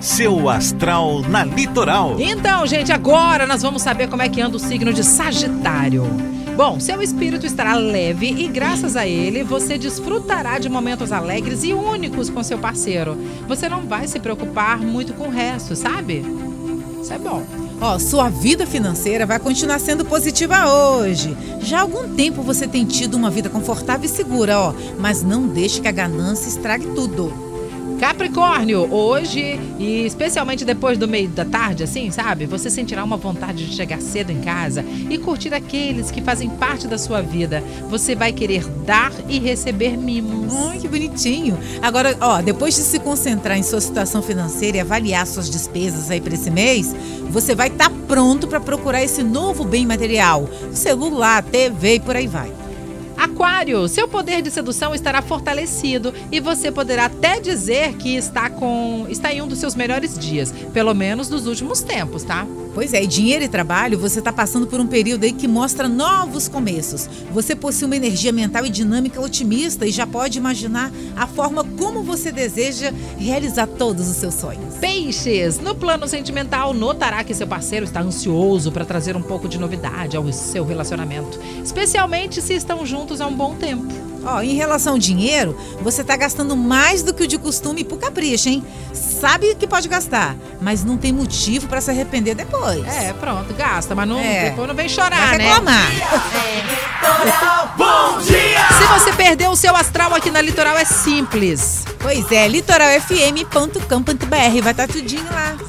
Seu astral na Litoral. Então, gente, agora nós vamos saber como é que anda o signo de Sagitário. Bom, seu espírito estará leve e graças a ele você desfrutará de momentos alegres e únicos com seu parceiro. Você não vai se preocupar muito com o resto, sabe? Isso é bom. Sua vida financeira vai continuar sendo positiva hoje. Já há algum tempo você tem tido uma vida confortável e segura, mas não deixe que a ganância estrague tudo. Capricórnio, hoje e especialmente depois do meio da tarde, assim, sabe? Você sentirá uma vontade de chegar cedo em casa e curtir aqueles que fazem parte da sua vida. Você vai querer dar e receber mimos. Ai, que bonitinho. Agora, depois de se concentrar em sua situação financeira e avaliar suas despesas aí para esse mês, você vai estar pronto para procurar esse novo bem material. Celular, TV e por aí vai. Aquário, seu poder de sedução estará fortalecido e você poderá até dizer que está em um dos seus melhores dias, pelo menos nos últimos tempos, tá? Pois é, e dinheiro e trabalho, você está passando por um período aí que mostra novos começos. Você possui uma energia mental e dinâmica otimista e já pode imaginar a forma como você deseja realizar todos os seus sonhos. Peixes, no plano sentimental, notará que seu parceiro está ansioso para trazer um pouco de novidade ao seu relacionamento, especialmente se estão juntos há um bom tempo. Em relação ao dinheiro, você está gastando mais do que o de costume por capricho, hein? Sabe que pode gastar, mas não tem motivo para se arrepender depois. Pronto, gasta, mas depois não vem chorar, vai reclamar, Litoral, bom dia! Se você perdeu o seu astral aqui na Litoral, é simples. Pois é, litoralfm.com.br, vai estar tudinho lá.